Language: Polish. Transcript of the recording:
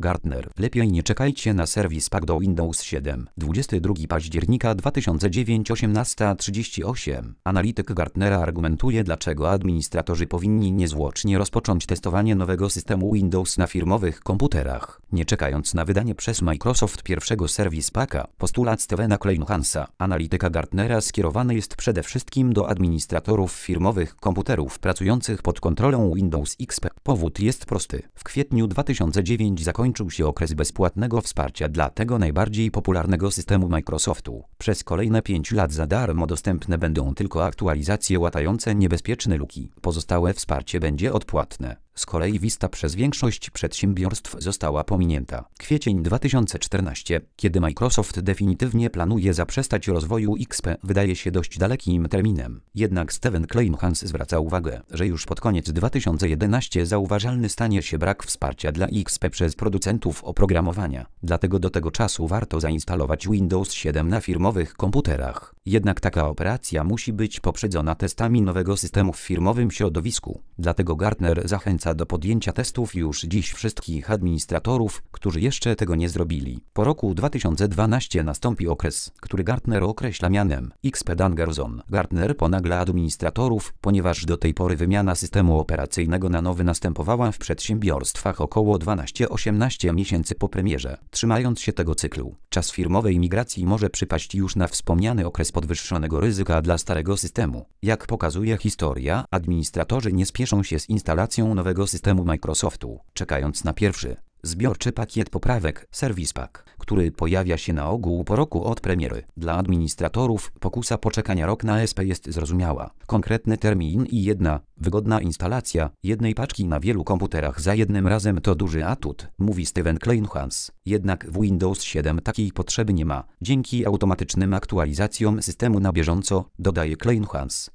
Gartner. Lepiej nie czekajcie na Service Pack do Windows 7. 22 października 2009 18:38. Analityk Gartnera argumentuje, dlaczego administratorzy powinni niezwłocznie rozpocząć testowanie nowego systemu Windows na firmowych komputerach, nie czekając na wydanie przez Microsoft pierwszego Service Packa. Postulat Stevena Kleinhansa, analityka Gartnera, skierowany jest przede wszystkim do administratorów firmowych komputerów pracujących pod kontrolą Windows XP. Powód jest prosty. W kwietniu 2009 zakończył się okres bezpłatnego wsparcia dla tego najbardziej popularnego systemu Microsoftu. Przez kolejne 5 lat za darmo dostępne będą tylko aktualizacje łatające niebezpieczne luki. Pozostałe wsparcie będzie odpłatne. Z kolei Vista przez większość przedsiębiorstw została pominięta. Kwiecień 2014, kiedy Microsoft definitywnie planuje zaprzestać rozwoju XP, wydaje się dość dalekim terminem. Jednak Steven Kleinhans zwraca uwagę, że już pod koniec 2011 zauważalny stanie się brak wsparcia dla XP przez producentów oprogramowania. Dlatego do tego czasu warto zainstalować Windows 7 na firmowych komputerach. Jednak taka operacja musi być poprzedzona testami nowego systemu w firmowym środowisku. Dlatego Gartner zachęca do podjęcia testów już dziś wszystkich administratorów, którzy jeszcze tego nie zrobili. Po roku 2012 nastąpi okres, który Gartner określa mianem XP Danger Zone. Gartner ponagla administratorów, ponieważ do tej pory wymiana systemu operacyjnego na nowy następowała w przedsiębiorstwach około 12-18 miesięcy po premierze. Trzymając się tego cyklu, czas firmowej migracji może przypaść już na wspomniany okres podwyższonego ryzyka dla starego systemu. Jak pokazuje historia, administratorzy nie spieszą się z instalacją nowego systemu Microsoftu, czekając na pierwszy, zbiorczy pakiet poprawek Service Pack, który pojawia się na ogół po roku od premiery. Dla administratorów pokusa poczekania rok na SP jest zrozumiała. Konkretny termin i jedna, wygodna instalacja jednej paczki na wielu komputerach za jednym razem to duży atut, mówi Steven Kleinhans. Jednak w Windows 7 takiej potrzeby nie ma, dzięki automatycznym aktualizacjom systemu na bieżąco, dodaje Kleinhans.